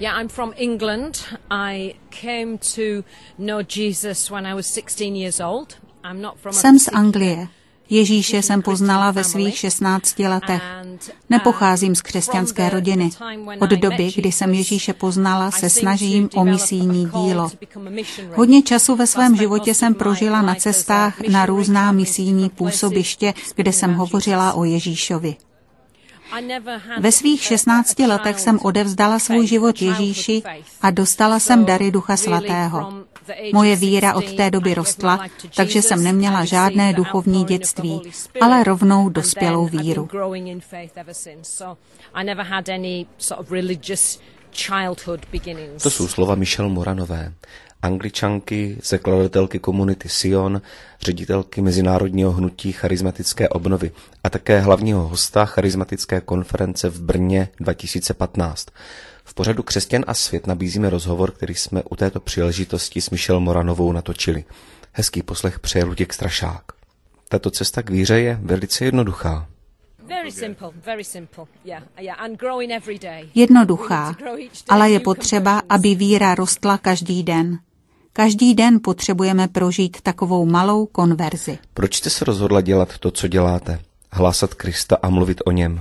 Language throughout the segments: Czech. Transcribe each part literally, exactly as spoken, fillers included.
Yeah, I'm from England. I came to know Jesus when I was sixteen years old. I'm not from Jsem z Anglie. Ježíše jsem poznala ve svých šestnácti letech. Nepocházím z křesťanské rodiny. Od doby, kdy jsem Ježíše poznala, se snažím o misijní dílo. Hodně času ve svém životě jsem prožila na cestách na různá misijní působiště, kde jsem hovořila o Ježíšovi. Ve svých šestnácti letech jsem odevzdala svůj život Ježíši a dostala jsem dary Ducha Svatého. Moje víra od té doby rostla, takže jsem neměla žádné duchovní dětství, ale rovnou dospělou víru. To jsou slova Michelle Moranové, Angličanky, zakladatelky komunity Sion, ředitelky mezinárodního hnutí charismatické obnovy a také hlavního hosta charismatické konference v Brně dva tisíce patnáct. V pořadu Křesťan a svět nabízíme rozhovor, který jsme u této příležitosti s Michelle Moranovou natočili. Hezký poslech přeje Luděk Strašák. Tato cesta k víře je velice jednoduchá. Jednoduchá, ale je potřeba, aby víra rostla každý den. Každý den potřebujeme prožít takovou malou konverzi. Proč jste se rozhodla dělat to, co děláte? Hlásat Krista a mluvit o něm?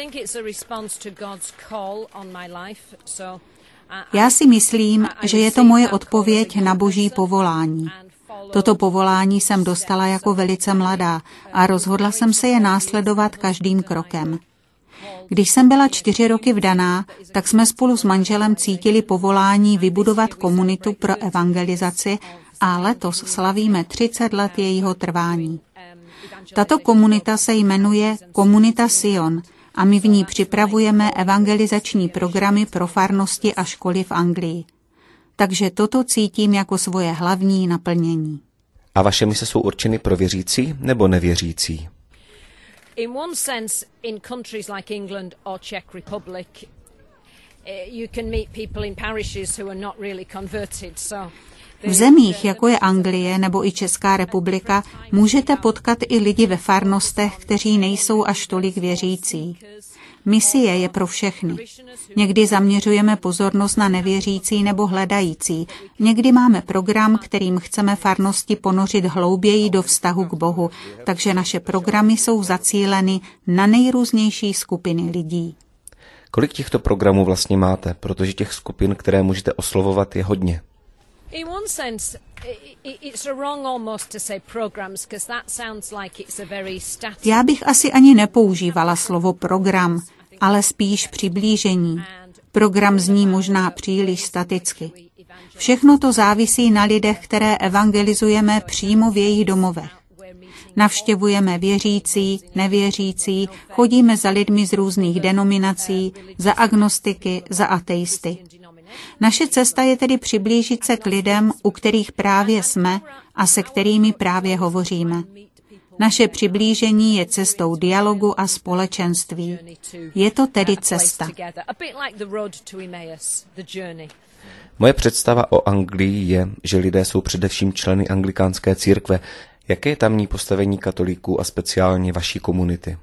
Já si myslím, že je to moje odpověď na Boží povolání. Toto povolání jsem dostala jako velice mladá a rozhodla jsem se je následovat každým krokem. Když jsem byla čtyři roky vdaná, tak jsme spolu s manželem cítili povolání vybudovat komunitu pro evangelizaci a letos slavíme třicet let jejího trvání. Tato komunita se jmenuje Komunita Sion a my v ní připravujeme evangelizační programy pro farnosti a školy v Anglii. Takže toto cítím jako svoje hlavní naplnění. A vaše mise jsou určeny pro věřící nebo nevěřící? In one sense, in countries like England or Czech Republic, you can meet people in parishes who are not really converted. So v zemích, jako je Anglie nebo i Česká republika, můžete potkat i lidi ve farnostech, kteří nejsou až tolik věřící. Misie je pro všechny. Někdy zaměřujeme pozornost na nevěřící nebo hledající. Někdy máme program, kterým chceme farnosti ponořit hlouběji do vztahu k Bohu, takže naše programy jsou zacíleny na nejrůznější skupiny lidí. Kolik těchto programů vlastně máte, protože těch skupin, které můžete oslovovat, je hodně? In one sense, it's wrong almost to say programs, because that sounds like it's a very static. Já bych asi ani nepoužívala slovo program, ale spíš přiblížení. Program zní možná příliš staticky. Všechno to závisí na lidech, které evangelizujeme přímo v jejich domovech. Navštěvujeme věřící, nevěřící, chodíme za lidmi z různých denominací, za agnostiky, za ateisty. Naše cesta je tedy přiblížit se k lidem, u kterých právě jsme a se kterými právě hovoříme. Naše přiblížení je cestou dialogu a společenství. Je to tedy cesta. Moje představa o Anglii je, že lidé jsou především členy anglikánské církve. Jaké je tamní postavení katolíků a speciálně vaší komunity?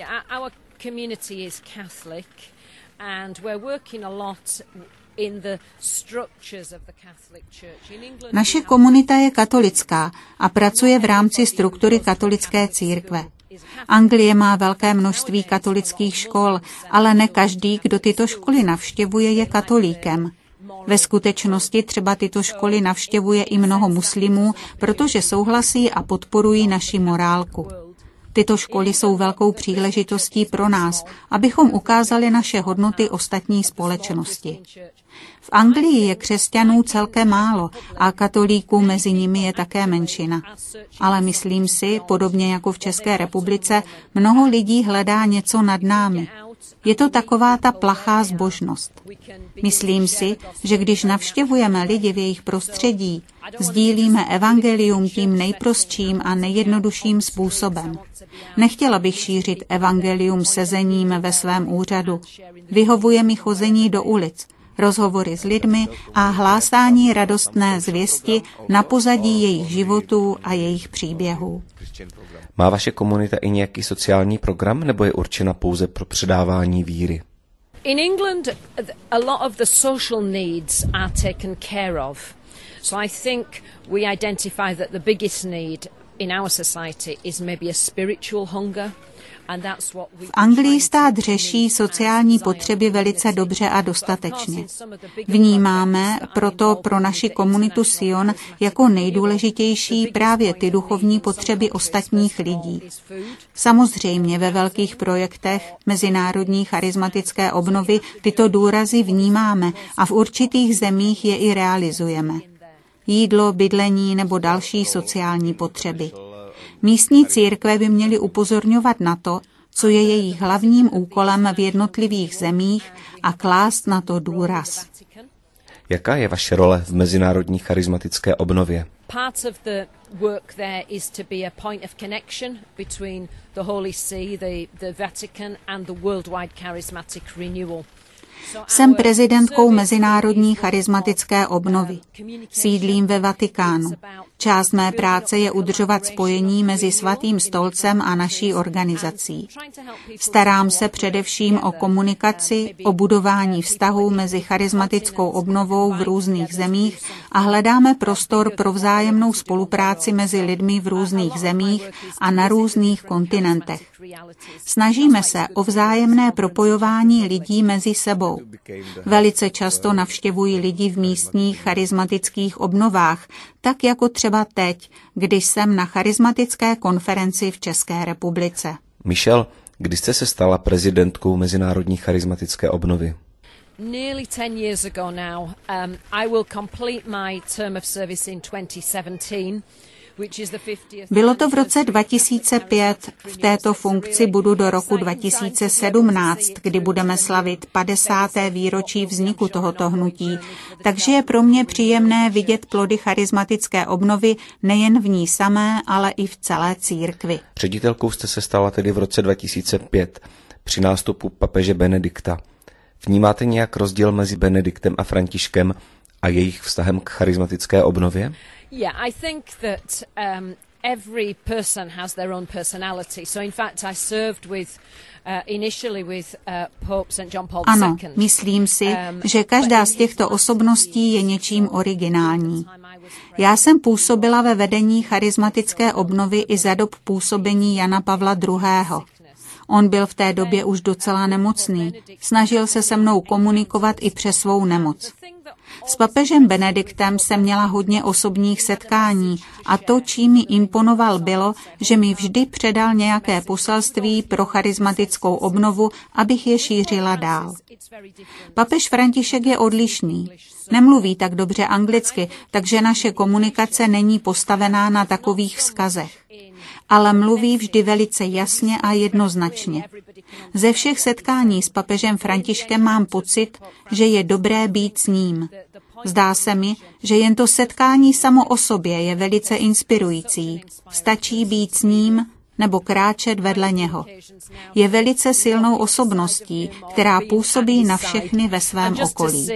Naše komunita je katolická a pracuje v rámci struktury katolické církve. Anglie má velké množství katolických škol, ale ne každý, kdo tyto školy navštěvuje, je katolíkem. Ve skutečnosti třeba tyto školy navštěvuje i mnoho muslimů, protože souhlasí a podporují naši morálku. Tyto školy jsou velkou příležitostí pro nás, abychom ukázali naše hodnoty ostatní společnosti. V Anglii je křesťanů celkem málo a katolíků mezi nimi je také menšina. Ale myslím si, podobně jako v České republice, mnoho lidí hledá něco nad námi. Je to taková ta plachá zbožnost. Myslím si, že když navštěvujeme lidi v jejich prostředí, sdílíme evangelium tím nejprostším a nejjednodušším způsobem. Nechtěla bych šířit evangelium sezením ve svém úřadu. Vyhovuje mi chození do ulic, rozhovory s lidmi a hlásání radostné zvěsti na pozadí jejich životů a jejich příběhů. Má vaše komunita i nějaký sociální program, nebo je určena pouze pro předávání víry? In England, a lot of the social needs are taken care of. So I think we identify that the biggest need in our society is maybe a spiritual hunger. V Anglii stát řeší sociální potřeby velice dobře a dostatečně. Vnímáme proto pro naši komunitu Sion jako nejdůležitější právě ty duchovní potřeby ostatních lidí. Samozřejmě ve velkých projektech mezinárodní charismatické obnovy tyto důrazy vnímáme a v určitých zemích je i realizujeme. Jídlo, bydlení nebo další sociální potřeby. Místní církve by měly upozorňovat na to, co je jejich hlavním úkolem v jednotlivých zemích a klást na to důraz. Jaká je vaše role v mezinárodní charismatické obnově? Part of the work there is to be a point of connection between the Holy See, the, the Vatican and the worldwide charismatic renewal. Jsem prezidentkou Mezinárodní charismatické obnovy. Sídlím ve Vatikánu. Část mé práce je udržovat spojení mezi Svatým stolcem a naší organizací. Starám se především o komunikaci, o budování vztahů mezi charismatickou obnovou v různých zemích a hledáme prostor pro vzájemnou spolupráci mezi lidmi v různých zemích a na různých kontinentech. Snažíme se o vzájemné propojování lidí mezi sebou. Velice často navštěvují lidi v místních charismatických obnovách, tak jako třeba teď, když jsem na charismatické konferenci v České republice. Michelle, kdy jste se stala prezidentkou Mezinárodní charismatické obnovy? Nearly ten years ago now. Um, I will complete my term of service in twenty seventeen. Bylo to v roce dva tisíce pět, v této funkci budu do roku dva tisíce sedmnáct, kdy budeme slavit padesáté výročí vzniku tohoto hnutí, takže je pro mě příjemné vidět plody charismatické obnovy nejen v ní samé, ale i v celé církvi. Ředitelkou jste se stala tedy v roce dva tisíce pět při nástupu papeže Benedikta. Vnímáte nějak rozdíl mezi Benediktem a Františkem a jejich vztahem k charismatické obnově? Yeah, I think that um, every person has their own personality. So in fact I served with uh, initially with uh, Pope Saint John Paul the Ano, Second. myslím si, že každá z těchto osobností je něčím originální. Já jsem působila ve vedení charismatické obnovy i za dob působení Jana Pavla druhého. On byl v té době už docela nemocný. Snažil se se mnou komunikovat i přes svou nemoc. S papežem Benediktem jsem měla hodně osobních setkání a to, čím mi imponoval, bylo, že mi vždy předal nějaké poselství pro charismatickou obnovu, abych je šířila dál. Papež František je odlišný. Nemluví tak dobře anglicky, takže naše komunikace není postavená na takových vzkazech. Ale mluví vždy velice jasně a jednoznačně. Ze všech setkání s papežem Františkem mám pocit, že je dobré být s ním. Zdá se mi, že jen to setkání samo o sobě je velice inspirující. Stačí být s ním nebo kráčet vedle něho. Je velice silnou osobností, která působí na všechny ve svém okolí.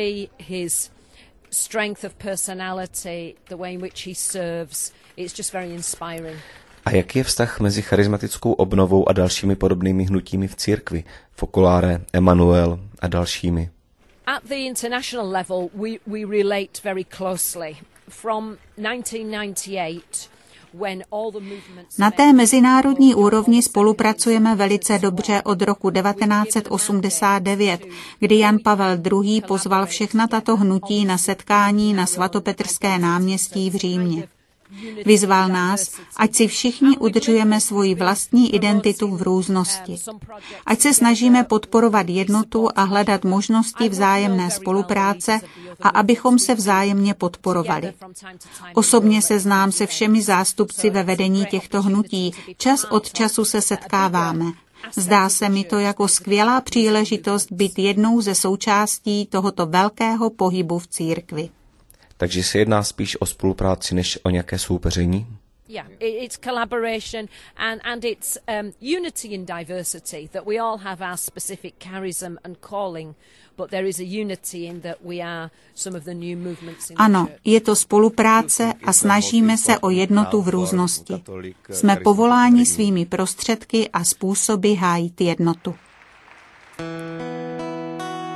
A jaký je vztah mezi charismatickou obnovou a dalšími podobnými hnutími v církvi? Focolare, Emmanuel a dalšími. At the international level we, we relate very closely. From nineteen ninety-eight, when all the movements... Na té mezinárodní úrovni spolupracujeme velice dobře od roku devatenáct set osmdesát devět, kdy Jan Pavel druhý pozval všechna tato hnutí na setkání na svatopetrské náměstí v Římě. Vyzval nás, ať si všichni udržujeme svoji vlastní identitu v různosti. Ať se snažíme podporovat jednotu a hledat možnosti vzájemné spolupráce a abychom se vzájemně podporovali. Osobně se znám se všemi zástupci ve vedení těchto hnutí, čas od času se setkáváme. Zdá se mi to jako skvělá příležitost být jednou ze součástí tohoto velkého pohybu v církvi. Takže se jedná spíš o spolupráci než o nějaké soupeření? Yeah, it's collaboration and, and it's um, unity in diversity, that we all have our specific charism and calling, but there is a unity in that we are some of the new movements in the Ano, church. je to spolupráce a snažíme se o jednotu v různosti. Jsme povoláni svými prostředky a způsoby hájit jednotu.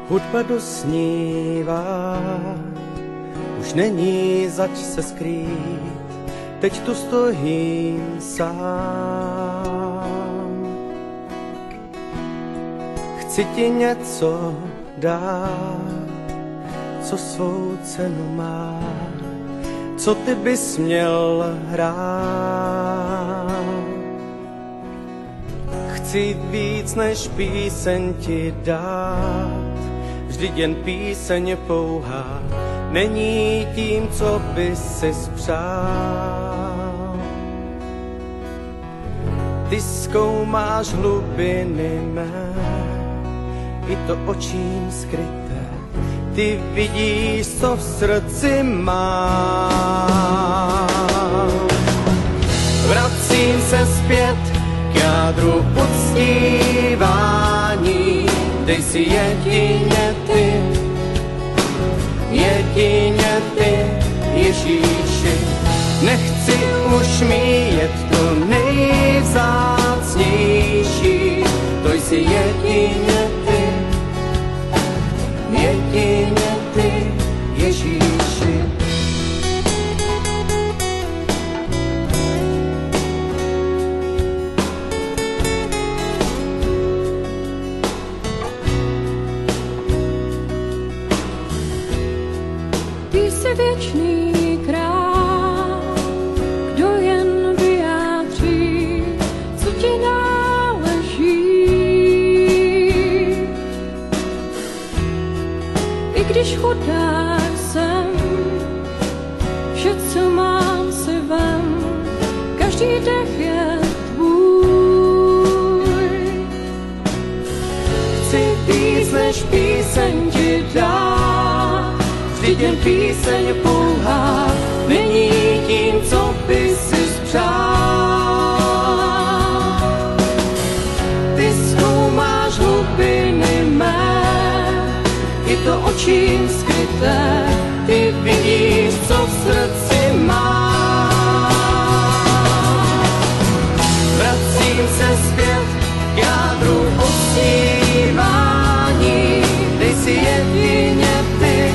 Hudba dosnívá, už není zač se skrýt, teď tu stojím sám. Chci ti něco dát, co svou cenu má, co ty bys měl hrát. Chci víc než píseň ti dát, vždyť jen píseň pouhá není tím, co bys si spřál. Ty zkoumáš hlubiny mé, i to očím skryté, ty vidíš, co v srdci mám. Vracím se zpět k jádru uctívání, dej si jedině ty, jedině ty, Ježíši. Nechci už míjet to nejvzácnější, to jsi jedině ty, jedině ty, Ježíši. Ty jsi věčný král, kdo jen vyjádří, co ti náleží. I když chudák jsem, vše, co mám, si vem, každý dech je tvůj. Chci víc než píseň ti dát, vždyť jen píseň pouhá není tím, co by si spřál. Ty zkoumáš hlubiny mé, i to očím skryté, ty vidíš, co v srdci mám. Vracím se zpět k jádru uctívání, dej si jedině ty,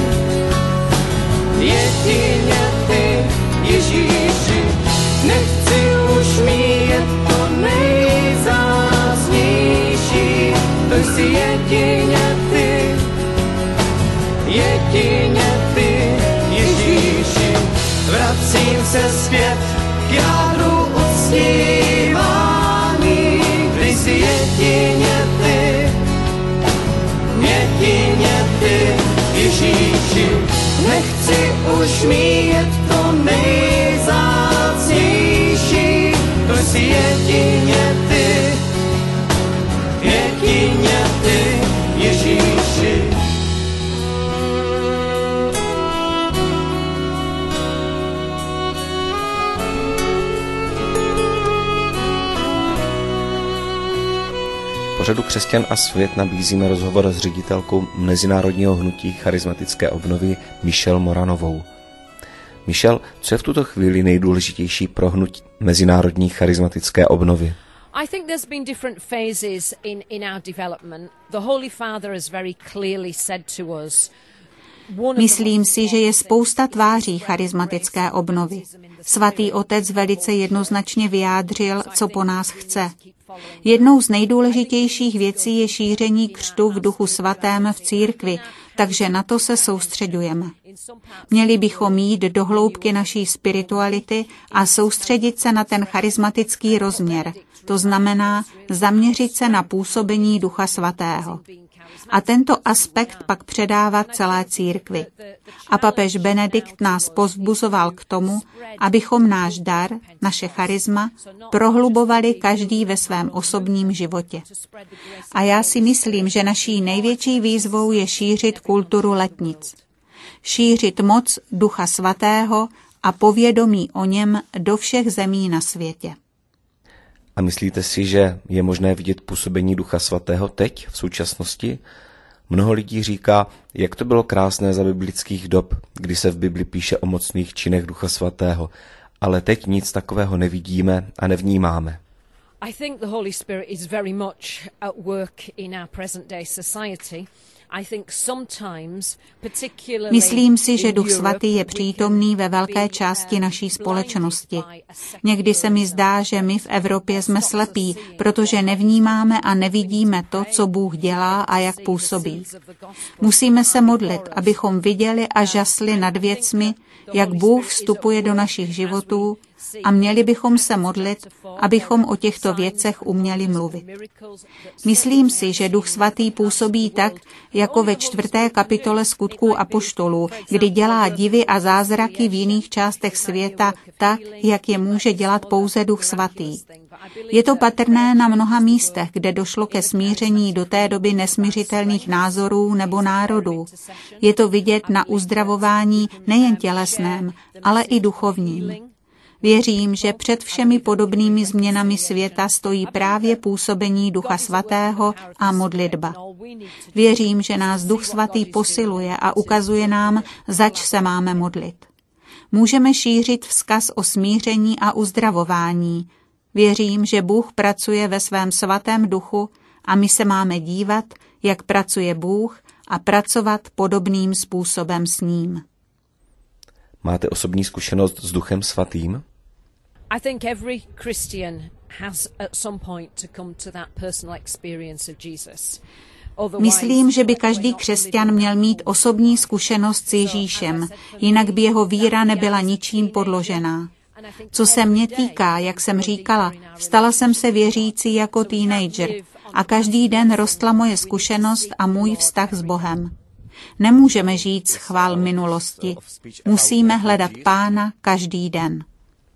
jedině ty, Ježíši. Nechci už míjet to nejvzácnější, to jsi jedině ty, jedině ty, Ježíši. Vracím se zpět k jádru uctívání, kdy jsi jedině ty, jedině ty, Ježíši. Nechci už míjet to nejvzácnější, to jsi jedině ty, jedině ty, Ježíši. pořadu Křesťan a svět nabízíme rozhovor s ředitelkou Mezinárodního hnutí charismatické obnovy Michelle Moranovou. Michelle, co je v tuto chvíli nejdůležitější pro hnutí Mezinárodní charismatické obnovy? I think there's been different phases in, in our development. The Holy Father has very clearly said to us. Myslím si, že je spousta tváří charismatické obnovy. Svatý otec velice jednoznačně vyjádřil, co po nás chce. Jednou z nejdůležitějších věcí je šíření křtu v Duchu svatém v církvi, takže na to se soustředujeme. Měli bychom jít do hloubky naší spirituality a soustředit se na ten charismatický rozměr. To znamená zaměřit se na působení Ducha svatého. A tento aspekt pak předávat celé církvi. A papež Benedikt nás povzbuzoval k tomu, abychom náš dar, naše charisma, prohlubovali každý ve svém osobním životě. A já si myslím, že naší největší výzvou je šířit kulturu letnic. Šířit moc Ducha svatého a povědomí o něm do všech zemí na světě. A myslíte si, že je možné vidět působení Ducha svatého teď, v současnosti? Mnoho lidí říká, jak to bylo krásné za biblických dob, kdy se v Bibli píše o mocných činech Ducha svatého, ale teď nic takového nevidíme a nevnímáme. I think the Holy Spirit is very much at work in our present day society. Myslím si, že Duch Svatý je přítomný ve velké části naší společnosti. Někdy se mi zdá, že my v Evropě jsme slepí, protože nevnímáme a nevidíme to, co Bůh dělá a jak působí. Musíme se modlit, abychom viděli a žasli nad věcmi, jak Bůh vstupuje do našich životů, a měli bychom se modlit, abychom o těchto věcech uměli mluvit. Myslím si, že Duch Svatý působí tak, jako ve čtvrté kapitole Skutků apoštolů, kdy dělá divy a zázraky v jiných částech světa tak, jak je může dělat pouze Duch Svatý. Je to patrné na mnoha místech, kde došlo ke smíření do té doby nesmířitelných názorů nebo národů. Je to vidět na uzdravování nejen tělesném, ale i duchovním. Věřím, že před všemi podobnými změnami světa stojí právě působení Ducha Svatého a modlitba. Věřím, že nás Duch Svatý posiluje a ukazuje nám, zač se máme modlit. Můžeme šířit vzkaz o smíření a uzdravování. Věřím, že Bůh pracuje ve svém svatém duchu a my se máme dívat, jak pracuje Bůh, a pracovat podobným způsobem s ním. Máte osobní zkušenost s Duchem Svatým? I think every Christian has at some point to come to that personal experience of Jesus. Myslím, že by každý křesťan měl mít osobní zkušenost s Ježíšem, jinak by jeho víra nebyla ničím podložená. Co se mě týká, jak jsem říkala, stala jsem se věřící jako teenager a každý den rostla moje zkušenost a můj vztah s Bohem. Nemůžeme žít z chvál minulosti, musíme hledat Pána každý den.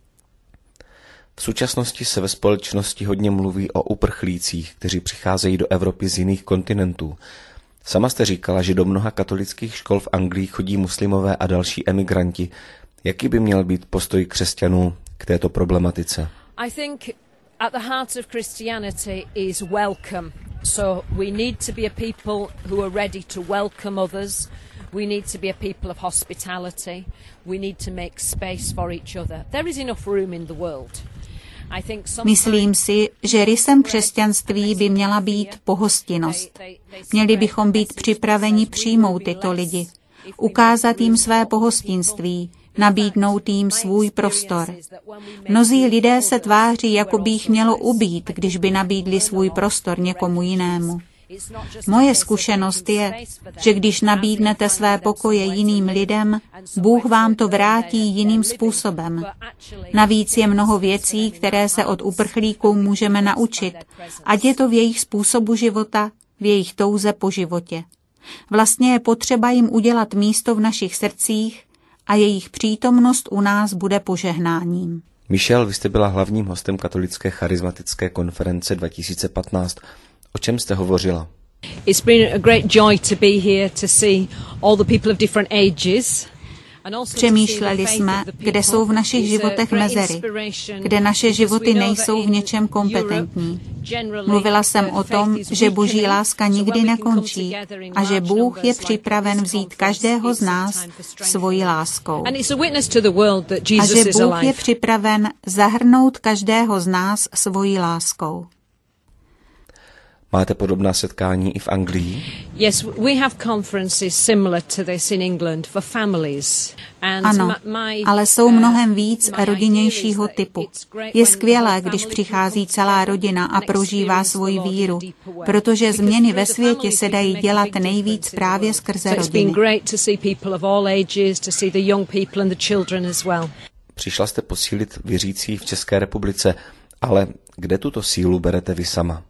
V současnosti se ve společnosti hodně mluví o uprchlících, kteří přicházejí do Evropy z jiných kontinentů. Sama jste říkala, že do mnoha katolických škol v Anglii chodí muslimové a další emigranti. Jaký by měl být postoj křesťanů k této problematice? I think at the heart of Christianity is welcome. So we need to be a people who are ready to welcome others. We need to be a people of hospitality. We need to make space for each other. There is enough room in the world. Myslím si, že rysem křesťanství by měla být pohostinnost. Měli bychom být připraveni přijmout tyto lidi, ukázat jim své pohostinství, nabídnout jim svůj prostor. Mnozí lidé se tváří, jako by jich mělo ubít, když by nabídli svůj prostor někomu jinému. Moje zkušenost je, že když nabídnete své pokoje jiným lidem, Bůh vám to vrátí jiným způsobem. Navíc je mnoho věcí, které se od uprchlíků můžeme naučit, ať je to v jejich způsobu života, v jejich touze po životě. Vlastně je potřeba jim udělat místo v našich srdcích a jejich přítomnost u nás bude požehnáním. Michelle, vy jste byla hlavním hostem Katolické charismatické konference dva tisíce patnáct. O čem jste hovořila? It's been a great joy to be here to see all the people of different ages. Přemýšleli jsme, kde jsou v našich životech mezery, kde naše životy nejsou v něčem kompetentní. Mluvila jsem o tom, že Boží láska nikdy nekončí a že Bůh je připraven vzít každého z nás svojí láskou. A že Bůh je připraven zahrnout každého z nás svojí láskou. Máte podobná setkání i v Anglii? Yes, we have conferences similar to this in England for families. Ano, ale jsou mnohem víc rodinnějšího typu. Je skvělé, když přichází celá rodina a prožívá svoji víru, protože změny ve světě se dají dělat nejvíc právě skrze rodiny. Přišla jste posílit věřící v České republice, ale kde tuto sílu berete vy sama?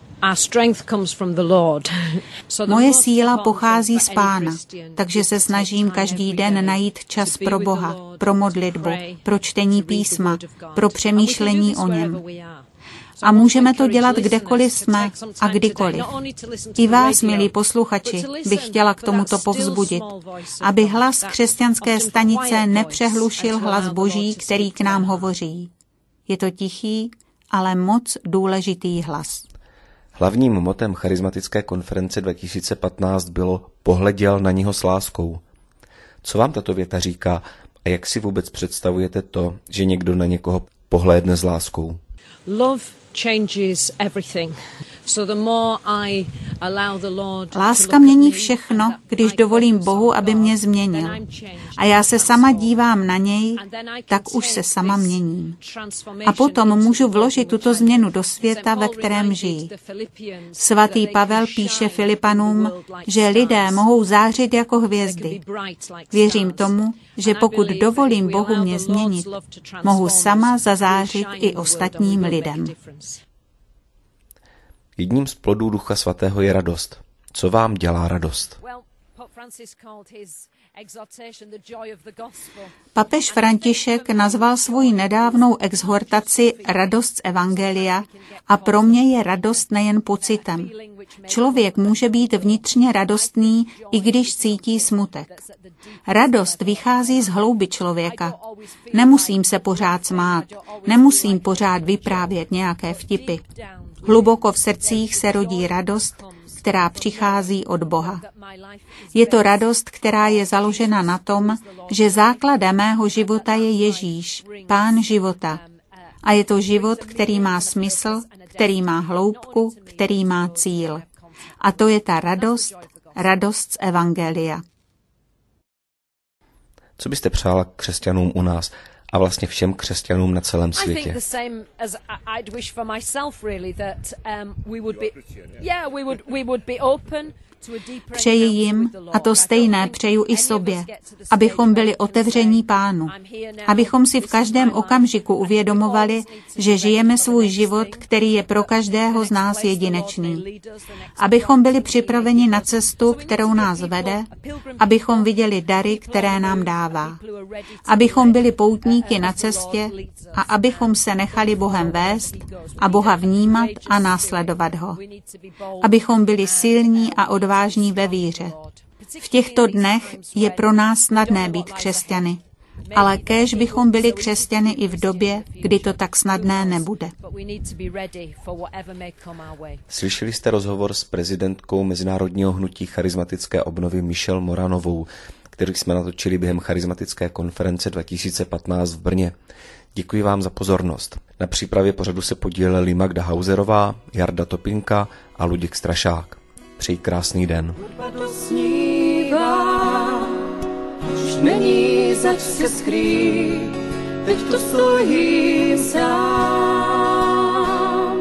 Moje síla pochází z Pána, takže se snažím každý den najít čas pro Boha, pro modlitbu, pro čtení písma, pro přemýšlení o něm. A můžeme to dělat kdekoliv jsme a kdykoliv. I vás, milí posluchači, bych chtěla k tomuto povzbudit, aby hlas křesťanské stanice nepřehlušil hlas Boží, který k nám hovoří. Je to tichý, ale moc důležitý hlas. Hlavním motem charismatické konference dva tisíce patnáct bylo pohleděl na něho s láskou. Co vám tato věta říká a jak si vůbec představujete to, že někdo na někoho pohlédne s láskou? Love changes everything. So the more I allow the Lord. Láska mění všechno, když dovolím Bohu, aby mě změnil. A já se sama dívám na něj, tak už se sama měním. A potom můžu vložit tuto změnu do světa, ve kterém žijí. Svatý Pavel píše Filipanům, že lidé mohou zářit jako hvězdy. Věřím tomu, že pokud dovolím Bohu mě změnit, mohu sama zazářit i ostatním lidem. Jedním z plodů Ducha Svatého je radost. Co vám dělá radost? Papež František nazval svoji nedávnou exhortaci Radost z evangelia a pro mě je radost nejen pocitem. Člověk může být vnitřně radostný, i když cítí smutek. Radost vychází z hloubi člověka. Nemusím se pořád smát, nemusím pořád vyprávět nějaké vtipy. Hluboko v srdcích se rodí radost, která přichází od Boha. Je to radost, která je založena na tom, že základem mého života je Ježíš, Pán života. A je to život, který má smysl, který má hloubku, který má cíl. A to je ta radost, radost z evangelia. Co byste přála křesťanům u nás a vlastně všem křesťanům na celém světě? Přeji jim, a to stejné přeju i sobě, abychom byli otevření Pánu, abychom si v každém okamžiku uvědomovali, že žijeme svůj život, který je pro každého z nás jedinečný. Abychom byli připraveni na cestu, kterou nás vede, abychom viděli dary, které nám dává. Abychom byli poutníky na cestě a abychom se nechali Bohem vést a Boha vnímat a následovat ho. Abychom byli silní a odvážní vážní ve víře. V těchto dnech je pro nás snadné být křesťany, ale kéž bychom byli křesťany i v době, kdy to tak snadné nebude. Slyšeli jste rozhovor s prezidentkou Mezinárodního hnutí charismatické obnovy Michelle Moranovou, který jsme natočili během charismatické konference dva tisíce patnáct v Brně. Děkuji vám za pozornost. Na přípravě pořadu se podíleli Magda Hauserová, Jarda Topinka a Luděk Strašák. Přeji krásný den. Snívá, už není zač se skrýt, teď tu stojím sám.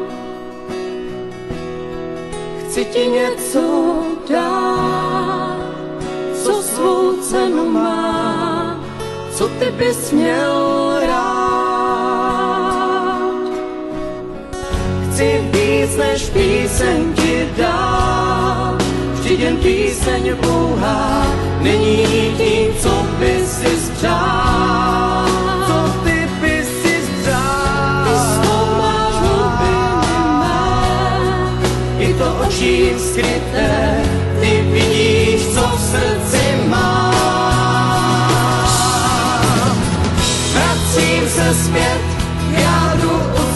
Chci ti něco dát, co svou cenu má, co ty bys měl rád. Chci víc než píseň ti dát, vždyť jen píseň pouhá není tím, co by si přál. Co ty by si přál? Ty zkoumáš hlubiny mé, i to očí skryté, ty vidíš, co v srdci mám. Vracím se zpět k jádru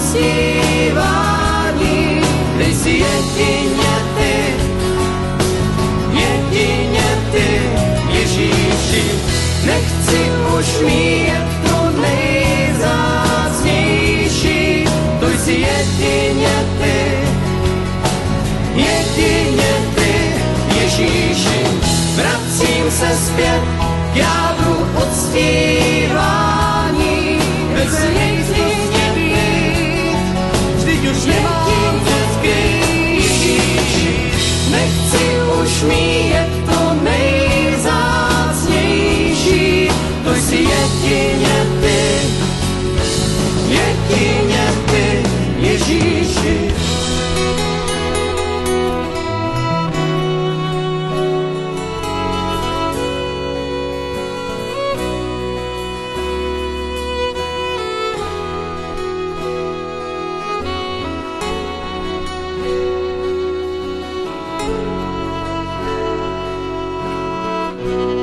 uctívání, dej si jedině ty, jedině ty, Ježíši. Nechci už mít to nejvzácnější, to jsi jedině ty, jedině ty, Ježíši. Vracím se zpět k jádru uctívání, bez něj jedině být, vždyť už nemám skrýt, Ježíši. Nechci už míjet to nejvzácnější, to jsi jedině ty, jedině ty, Ježíši. Thank you.